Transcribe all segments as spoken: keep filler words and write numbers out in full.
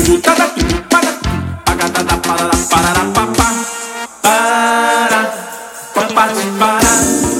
tudo, tada, tudo, para, pagadada, parará, parará, papá. Para, papá te para,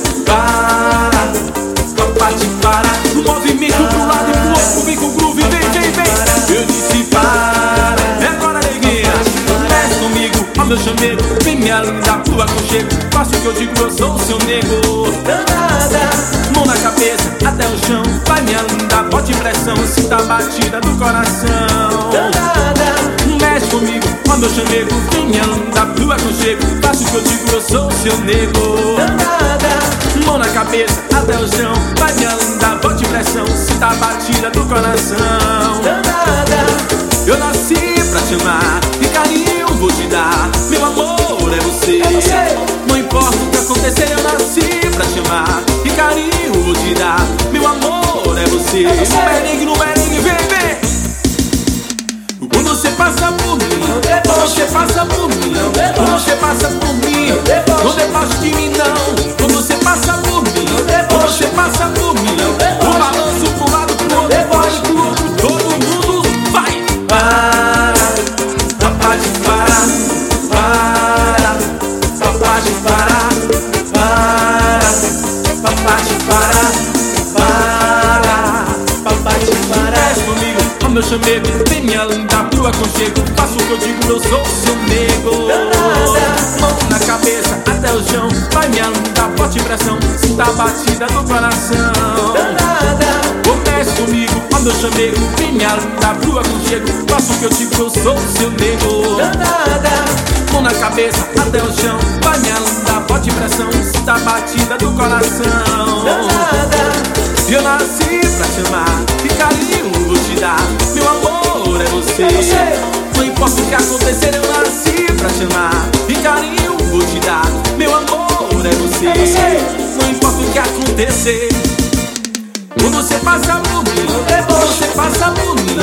para, papá te para. No movimento pro lado e pro outro, vem com o groove, vem, vem, vem. Eu disse para, é agora neguinha, desce comigo, ó meu chamego. Vem me alindar pro aconchego, faço o que eu digo, eu sou o seu nego. Danada, mão na cabeça, até o chão, vai me alindar, bote pressão, sinta a batida do coração. danada, Mexe comigo, ó meu chamego, vem me alindar pro aconchego, faço o que eu digo, eu sou o seu nego. danada, Mão na cabeça, até o chão, vai me alindar, bote pressão, sinta a batida do coração. danada. Eu nasci pra te amar, e carinho vou te dar, meu amor é você. É você. Não importa o que acontecer, eu nasci pra te amar, e carinho vou te dar, meu amor é você. É você. No merengue, no merengue, vem, vem. Quando você passa por mim, Não quando deboche. você passa por mim, Não deboche. quando você passa por mim, Não deboche. não deboche de mim não. Quando você passa por mim, Não deboche. quando você passa por mim, Não deboche. um balanço pro lado, pro outro, deboche. pro outro, todo mundo vai. Para, papá de parar, para, papá de parar, para, papá de parar, para, Papai te para. Mexe comigo, ó meu chamego, vem me alindar pro aconchego, faço o que eu digo, eu sou seu nego. Danada. Mão na cabeça, até o chão, vai me alindar, forte pressão, sinta a batida do coração. Danada, Ô, mexe comigo, ó meu chamego, vem me alindar pro aconchego, faço o que eu digo, eu sou seu nego. danada, Mão na cabeça, até o chão, vai me alindar, forte pressão, sinta a batida do coração. danada. Eu nasci pra te amar, e carinho vou te dar, meu amor é você. É você. Não importa o que acontecer, eu nasci pra te amar, e carinho vou te dar, meu amor é você. É você. Não importa o que acontecer, quando você passa por mim, Não deboche. quando você passa por mim,